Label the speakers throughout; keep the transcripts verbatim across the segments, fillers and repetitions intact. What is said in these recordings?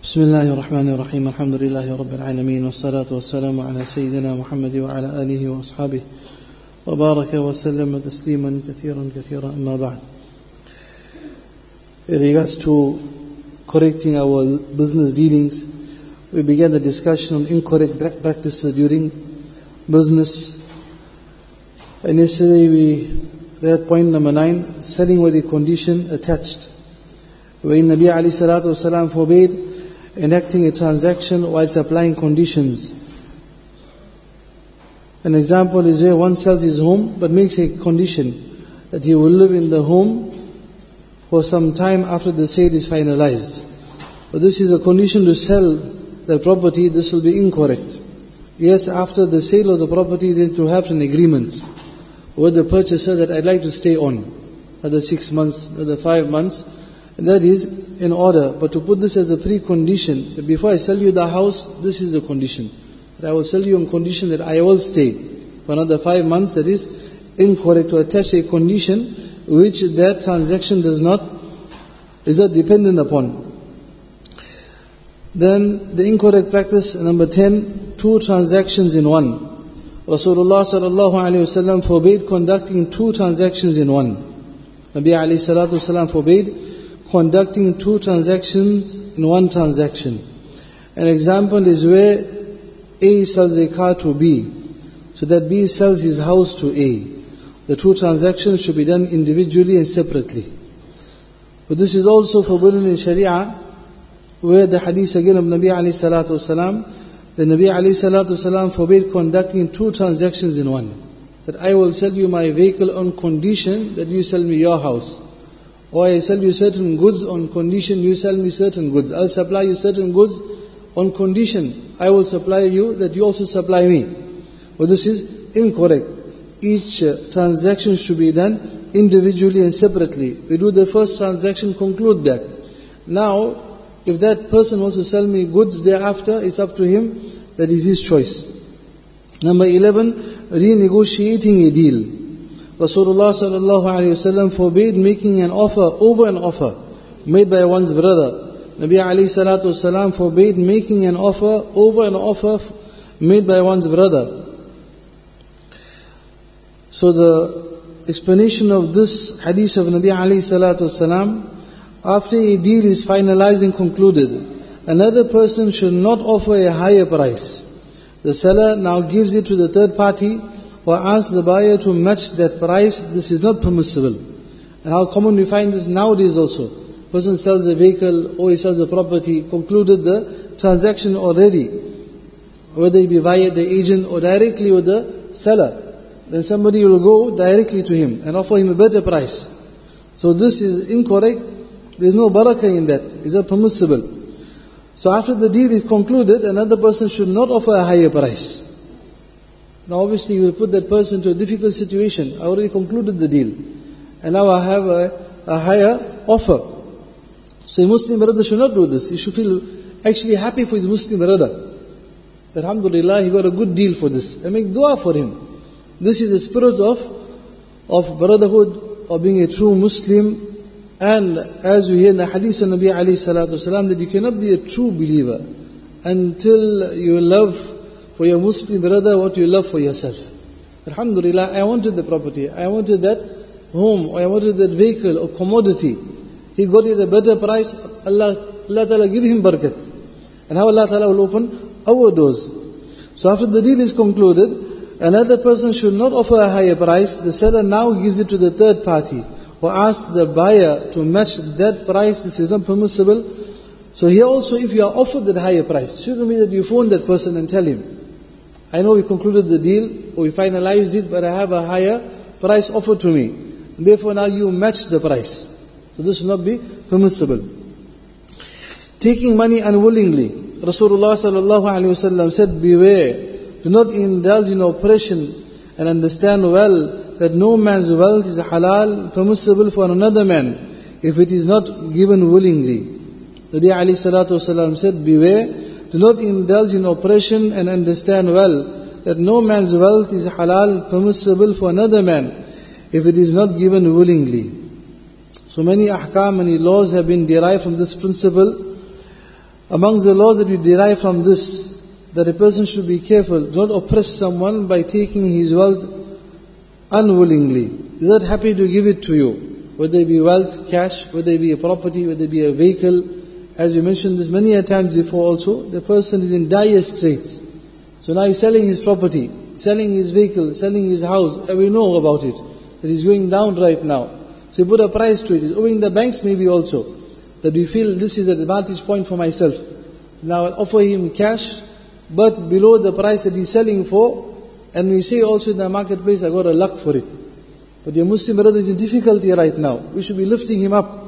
Speaker 1: بسم الله الرحمن الرحيم الحمد لله رب العالمين والصلاة والسلام على سيدنا محمد وعلى آله وأصحابه وبارك وسلم تسليما كثيرا كثيرا أما بعد. In regards to correcting our business dealings, we began the discussion on incorrect practices during business. And yesterday we read point number nine, selling with the condition attached. Where Nabi alayhi salatu wasalam forbade enacting a transaction while supplying conditions. An example is where one sells his home but makes a condition that he will live in the home for some time after the sale is finalized. But this is a condition to sell the property, this will be incorrect. Yes, after the sale of the property, then to have an agreement with the purchaser that I'd like to stay on, another six months, another five months, and that is in order. But to put this as a precondition, that before I sell you the house, this is the condition, that I will sell you on condition that I will stay for another five months, that is incorrect. To attach a condition which that transaction does not, is not dependent upon. Then the incorrect practice, number ten, two transactions in one. Rasulullah sallallahu alayhi wasallam forbade conducting two transactions in one. Nabi alayhi salatu wasallam forbade conducting two transactions in one transaction. An example is where A sells a car to B, so that B sells his house to A. The two transactions should be done individually and separately. But this is also forbidden in Sharia, where the hadith again of Nabi alayhi salatu wasalam, the Nabi alayhi salatu wasalam forbade conducting two transactions in one. That I will sell you my vehicle on condition that you sell me your house. Or I sell you certain goods on condition you sell me certain goods. I'll supply you certain goods on condition I will supply you that you also supply me. But this is incorrect. Each uh, transaction should be done individually and separately. We do the first transaction, conclude that. Now, if that person wants to sell me goods thereafter, it's up to him. That is his choice. Number eleven, renegotiating a deal. Rasulullah sallallahu alayhi wasallam forbade making an offer over an offer made by one's brother. Nabi alayhi salatu wasallam forbade making an offer over an offer made by one's brother. So the explanation of this hadith of Nabi alayhi salatu wasallam, after a deal is finalized and concluded, another person should not offer a higher price. The seller now gives it to the third party or asks the buyer to match that price. This is not permissible. And how common we find this nowadays also. Person sells a vehicle or he sells a property, concluded the transaction already, whether it be via the agent or directly with the seller. Then somebody will go directly to him and offer him a better price. So this is incorrect. There is no barakah in that. It's not permissible. So after the deal is concluded, another person should not offer a higher price. Now obviously you will put that person to a difficult situation. I already concluded the deal, and now I have a, a higher offer. So a Muslim brother should not do this. He should feel actually happy for his Muslim brother. Alhamdulillah, he got a good deal for this. And make dua for him. This is the spirit of, of brotherhood, of being a true Muslim. And as we hear in the hadith of Nabi alayhi salatu wasalam, that you cannot be a true believer until you love for your Muslim brother what you love for yourself. Alhamdulillah, I wanted the property, I wanted that home, or I wanted that vehicle or commodity. He got it at a better price. Allah, Allah Ta'ala give him barakat. And how Allah Ta'ala will open our doors. So after the deal is concluded, another person should not offer a higher price. The seller now gives it to the third party, or asks the buyer to match that price. This is not permissible. So here also, if you are offered that higher price, shouldn't mean that you phone that person and tell him, I know we concluded the deal, or we finalized it, but I have a higher price offered to me. Therefore now you match the price. So this will not be permissible. Taking money unwillingly. Rasulullah sallallahu alayhi wasallam said, beware, do not indulge in oppression, and understand well that no man's wealth is halal, permissible for another man, if it is not given willingly. Nabi alayhi salatu wasallam said, beware, do not indulge in oppression, and understand well that no man's wealth is halal, permissible for another man, if it is not given willingly. So many ahkam, many laws have been derived from this principle. Amongst the laws that we derive from this, that a person should be careful, don't oppress someone by taking his wealth unwillingly. He's not happy to give it to you, whether it be wealth, cash, whether it be a property, whether it be a vehicle. As we mentioned this many a times before also, the person is in dire straits. So now he's selling his property, selling his vehicle, selling his house, and we know about it, that he's going down right now. So he put a price to it. He's owing the banks maybe also, that we feel this is an advantage point for myself. Now I'll offer him cash, but below the price that he's selling for, and we say also in the marketplace, I got a luck for it. But your Muslim brother is in difficulty right now. We should be lifting him up.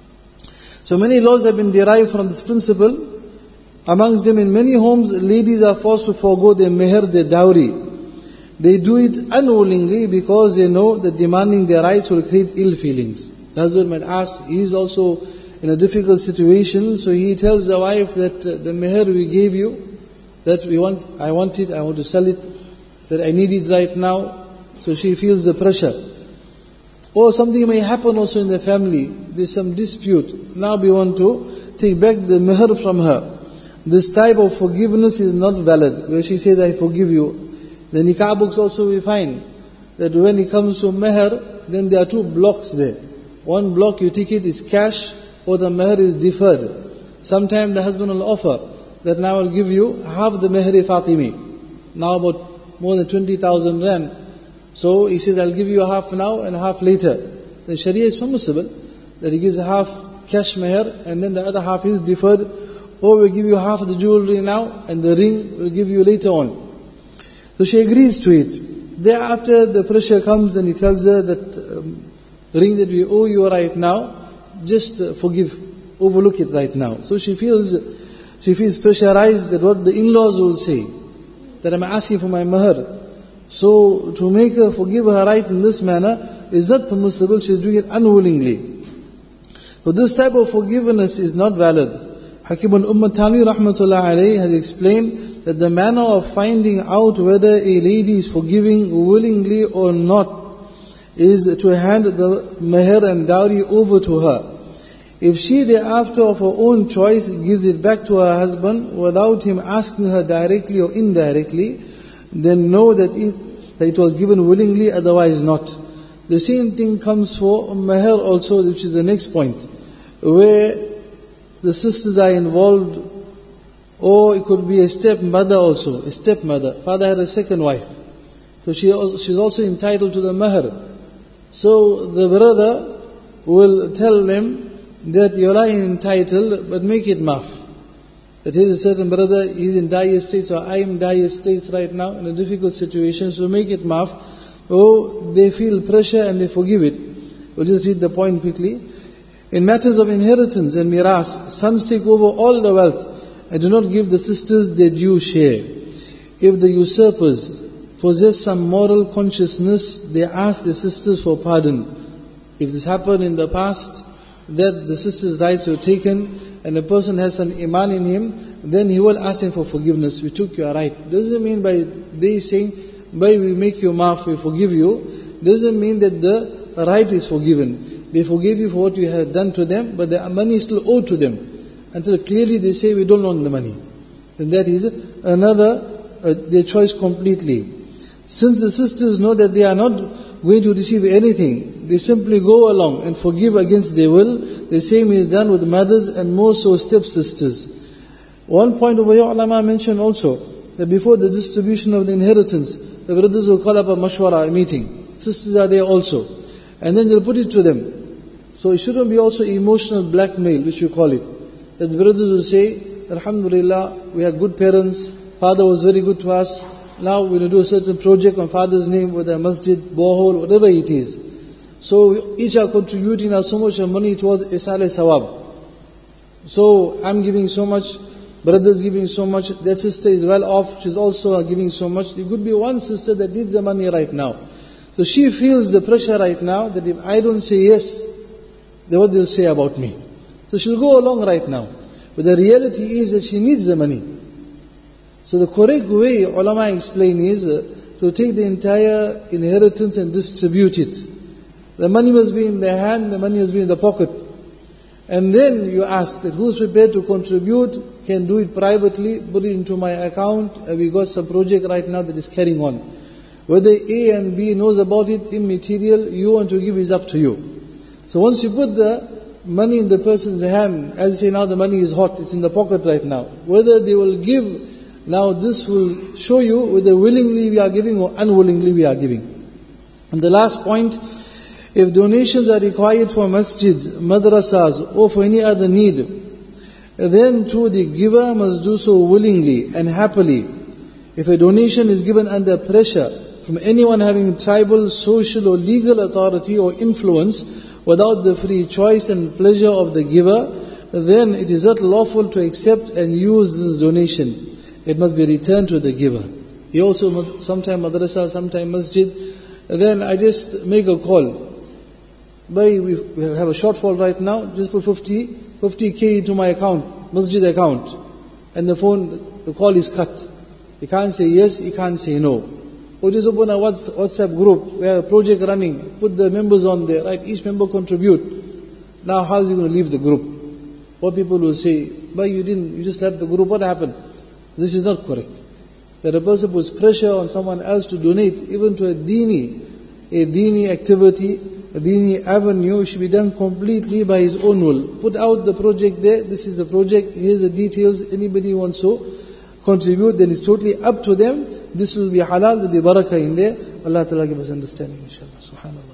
Speaker 1: So many laws have been derived from this principle. Amongst them, in many homes, ladies are forced to forego their meher, their dowry. They do it unwillingly because they know that demanding their rights will create ill feelings. The husband might ask, he is also in a difficult situation, so he tells the wife that uh, the meher we gave you, that we want, I want it, I want to sell it, that I need it right now. So she feels the pressure. Or something may happen also in the family. There's some dispute. Now we want to take back the meher from her. This type of forgiveness is not valid. Where she says, I forgive you. The nikah books also we find that when it comes to meher, then there are two blocks there. One block you take it is cash, or the meher is deferred. Sometimes the husband will offer that now I'll give you half the meher Fatimi. Now about more than twenty thousand rand. So he says, I'll give you half now and half later. The Sharia is permissible that he gives half cash meher and then the other half is deferred. Or we'll give you half of the jewelry now and the ring we'll give you later on. So she agrees to it. Thereafter the pressure comes and he tells her that um, the ring that we owe you right now, just uh, forgive, overlook it right now. So she feels, she feels pressurized that what the in-laws will say, that I'm asking for my meher. So to make her forgive her right in this manner is not permissible, she is doing it unwillingly. So this type of forgiveness is not valid. Hakim al-Ummah Thanwi rahmatullah alayhi has explained that the manner of finding out whether a lady is forgiving willingly or not is to hand the meher and dowry over to her. If she thereafter of her own choice gives it back to her husband without him asking her directly or indirectly, then know that it, that it was given willingly, otherwise not. The same thing comes for meher also, which is the next point, where the sisters are involved, or it could be a stepmother also, a stepmother. Father had a second wife, so she also, she's also entitled to the meher. So the brother will tell them that you're not entitled, but make it maaf. That here's a certain brother, he's in dire straits, or I'm in dire straits right now, in a difficult situation, so make it maaf. Oh, they feel pressure and they forgive it. We'll just read the point quickly. In matters of inheritance and miras, sons take over all the wealth and do not give the sisters their due share. If the usurpers possess some moral consciousness, they ask their sisters for pardon. If this happened in the past, that the sister's rights were taken and a person has an iman in him, then he will ask him for forgiveness. We took your right. Doesn't mean by they saying, by we make you maaf, we forgive you, doesn't mean that the right is forgiven. They forgive you for what you have done to them, but the money is still owed to them. Until clearly they say, we don't want the money. Then that is another, uh, their choice completely. Since the sisters know that they are not going to receive anything, they simply go along and forgive against their will. The same is done with mothers and more so stepsisters. One point over here, ulama mentioned also, that before the distribution of the inheritance, the brothers will call up a mashwara, a meeting. Sisters are there also. And then they'll put it to them. So it shouldn't be also emotional blackmail, which we call it. That the brothers will say, Alhamdulillah, we have good parents, father was very good to us, now we're going to do a certain project on father's name, whether a masjid, borehole, whatever it is. So we each are contributing now so much money towards Isale Sawab. So I'm giving so much, brother's giving so much, that sister is well off, she's also giving so much. It could be one sister that needs the money right now. So she feels the pressure right now that if I don't say yes, then what they'll say about me. So she'll go along right now. But the reality is that she needs the money. So the correct way, ulama explain, is uh, to take the entire inheritance and distribute it. The money must be in the hand, the money must be in the pocket. And then you ask that who's prepared to contribute, can do it privately, put it into my account. Uh, we got some project right now that is carrying on. Whether A and B knows about it, immaterial, you want to give is up to you. So once you put the money in the person's hand, as you say now the money is hot, it's in the pocket right now. Whether they will give, now this will show you whether willingly we are giving or unwillingly we are giving. And the last point, if donations are required for masjids, madrasas or for any other need, then too the giver must do so willingly and happily. If a donation is given under pressure from anyone having tribal, social or legal authority or influence without the free choice and pleasure of the giver, then it is not lawful to accept and use this donation. It must be returned to the giver. He also, sometime madrasa, sometime masjid, then I just make a call. By, we have a shortfall right now, just put fifty K into my account, masjid account. And the phone, the call is cut. He can't say yes, he can't say no. Or just open a WhatsApp group, we have a project running, put the members on there, right? Each member contribute. Now how is he going to leave the group? What people will say, but you didn't, you just left the group, what happened? This is not correct. That a person puts pressure on someone else to donate, even to a dini, a dini activity, a dini avenue, should be done completely by his own will. Put out the project there, this is the project, here's the details, anybody wants to contribute, then it's totally up to them. This will be halal, there will be barakah in there. Allah Ta'ala give us understanding, inshallah. Subhanallah.